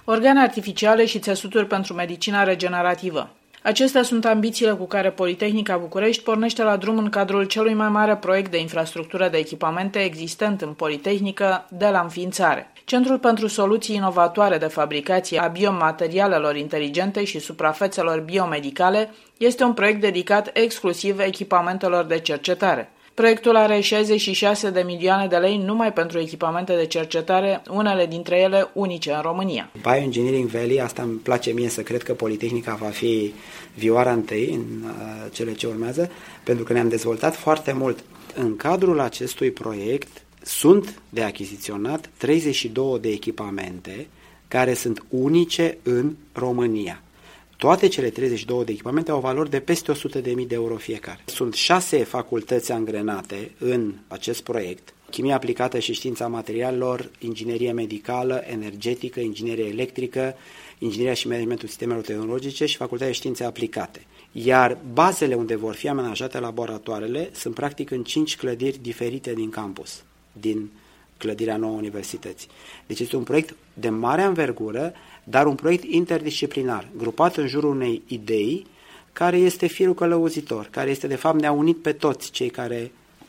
organe artificiale și țesuturi pentru medicina regenerativă. Acestea sunt ambițiile cu care Politehnica București pornește la drum în cadrul celui mai mare proiect de infrastructură de echipamente existent în Politehnică de la înființare. Centrul pentru soluții inovatoare de fabricație a biomaterialelor inteligente și suprafețelor biomedicale este un proiect dedicat exclusiv echipamentelor de cercetare. Proiectul are 66 de milioane de lei numai pentru echipamente de cercetare, unele dintre ele unice în România. Bioengineering Valley, asta îmi place mie să cred că Politehnica va fi vioara întâi în cele ce urmează, pentru că ne-am dezvoltat foarte mult. În cadrul acestui proiect sunt de achiziționat 32 de echipamente care sunt unice în România. Toate cele 32 de echipamente au valori de peste 100.000 de euro fiecare. Sunt 6 facultăți angrenate în acest proiect: chimie aplicată și știința materialelor, inginerie medicală, energetică, inginerie electrică, ingineria și managementul sistemelor tehnologice și facultatea de științe aplicate. Iar bazele unde vor fi amenajate laboratoarele sunt practic în 5 clădiri diferite din campus, din clădirea nouă universității. Deci este un proiect de mare anvergură, dar un proiect interdisciplinar, grupat în jurul unei idei care este firul călăuzitor, care este de fapt ne-a unit pe toți cei care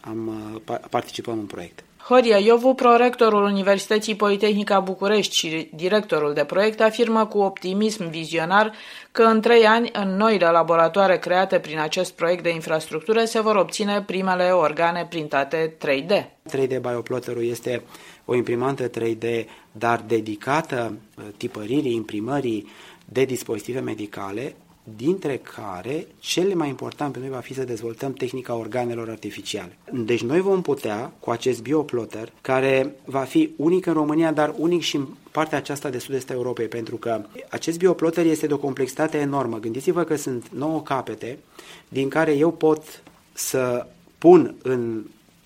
participăm în proiect. Horia Iovu, prorectorul Universității Politehnica București și directorul de proiect, afirmă cu optimism vizionar că în 3 ani, în noile laboratoare create prin acest proiect de infrastructură, se vor obține primele organe printate 3D. 3D Bioplotter-ul este o imprimantă 3D, dar dedicată tipăririi, imprimării de dispozitive medicale, dintre care cel mai important pentru noi va fi să dezvoltăm tehnica organelor artificiale. Deci noi vom putea, cu acest bioplotter, care va fi unic în România, dar unic și în partea aceasta de sud-est a Europei, pentru că acest bioplotter este de o complexitate enormă. Gândiți-vă că sunt 9 capete, din care eu pot să pun în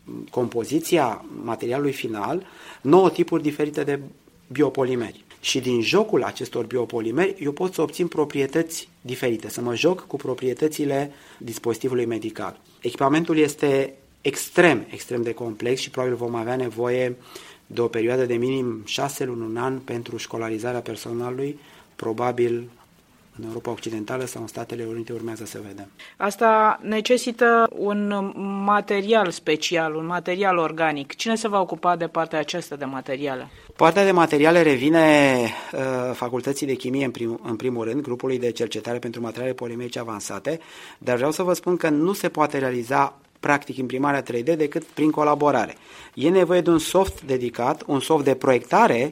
compoziția materialului final 9 tipuri diferite de biopolimeri. Și din jocul acestor biopolimeri eu pot să obțin proprietăți diferite, să mă joc cu proprietățile dispozitivului medical. Echipamentul este extrem de complex și probabil vom avea nevoie de o perioadă de minim 6 luni, un an pentru școlarizarea personalului, probabil în Europa Occidentală sau în Statele Unite, urmează să vedem. Asta necesită un material special, un material organic. Cine se va ocupa de partea aceasta de materiale? Partea de materiale revine Facultății de Chimie în primul rând, grupului de cercetare pentru materiale polimerice avansate, dar vreau să vă spun că nu se poate realiza practic imprimarea 3D decât prin colaborare. E nevoie de un soft dedicat, un soft de proiectare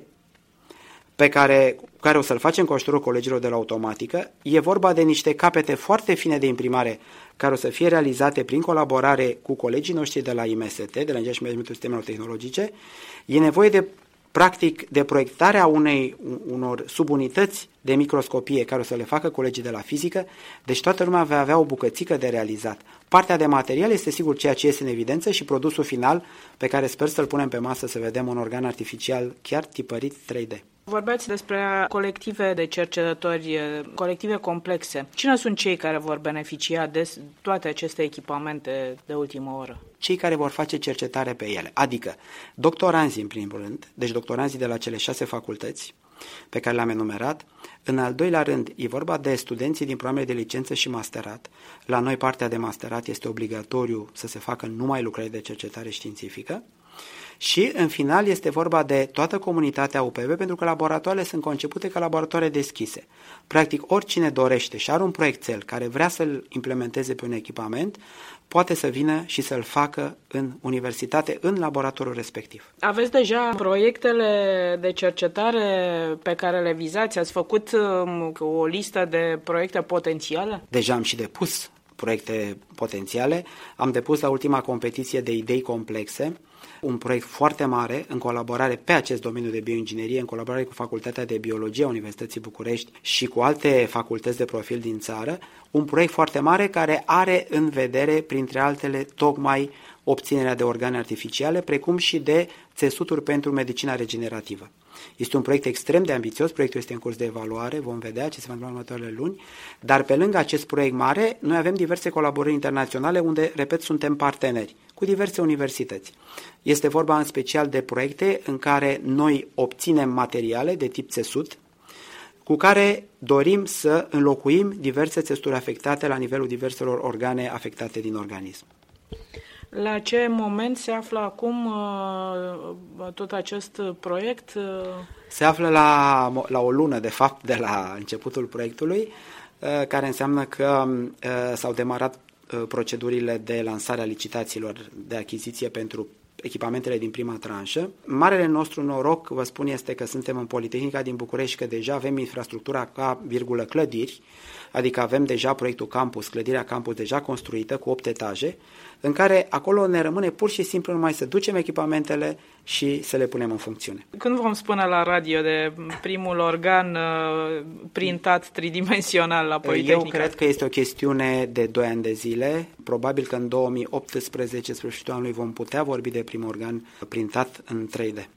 pe care o să-l facem cu ajutorul colegilor de la automatică. E vorba de niște capete foarte fine de imprimare care o să fie realizate prin colaborare cu colegii noștri de la IMST, de la Ingineria și Managementul Sistemelor Tehnologice. E nevoie de practic de proiectarea unor subunități de microscopie care o să le facă colegii de la fizică, deci toată lumea va avea o bucățică de realizat. Partea de material este sigur ceea ce este în evidență și produsul final pe care sper să-l punem pe masă să vedem un organ artificial chiar tipărit 3D. Vorbeați despre colective de cercetători, colective complexe. Cine sunt cei care vor beneficia de toate aceste echipamente de ultimă oră? Cei care vor face cercetare pe ele, adică doctoranzii în primul rând, deci doctoranzii de la cele 6 facultăți pe care le-am enumerat. În al doilea rând, e vorba de studenții din programele de licență și masterat. La noi partea de masterat este obligatoriu să se facă numai lucrări de cercetare științifică. Și, în final, este vorba de toată comunitatea UPV, pentru că laboratoarele sunt concepute ca laboratoare deschise. Practic, oricine dorește și are un proiectel care vrea să-l implementeze pe un echipament, poate să vină și să-l facă în universitate, în laboratorul respectiv. Aveți deja proiectele de cercetare pe care le vizați? Ați făcut o listă de proiecte potențiale? Deja am și depus proiecte potențiale. Am depus la ultima competiție de idei complexe un proiect foarte mare în colaborare pe acest domeniu de bioinginerie, în colaborare cu Facultatea de Biologie a Universității București și cu alte facultăți de profil din țară, un proiect foarte mare care are în vedere, printre altele, tocmai obținerea de organe artificiale, precum și de țesuturi pentru medicina regenerativă. Este un proiect extrem de ambițios, proiectul este în curs de evaluare, vom vedea ce se va întâmpla în următoarele luni, dar pe lângă acest proiect mare, noi avem diverse colaborări internaționale unde, repet, suntem parteneri cu diverse universități. Este vorba în special de proiecte în care noi obținem materiale de tip țesut, cu care dorim să înlocuim diverse țesuturi afectate la nivelul diverselor organe afectate din organism. La ce moment se află acum tot acest proiect? Se află la o lună, de fapt, de la începutul proiectului, care înseamnă că s-au demarat procedurile de lansare a licitațiilor de achiziție pentru echipamentele din prima tranșă. Marele nostru noroc, vă spun, este că suntem în Politehnica din București, că deja avem infrastructura ca clădiri, adică avem deja proiectul campus, clădirea campus deja construită cu 8 etaje, în care acolo ne rămâne pur și simplu numai să ducem echipamentele și să le punem în funcțiune. Când vom spune la radio de primul organ printat tridimensional la Politehnica? Eu cred că este o chestiune de 2 ani de zile. Probabil că în 2018, sfârșitul anului, vom putea vorbi de primul organ printat în 3D.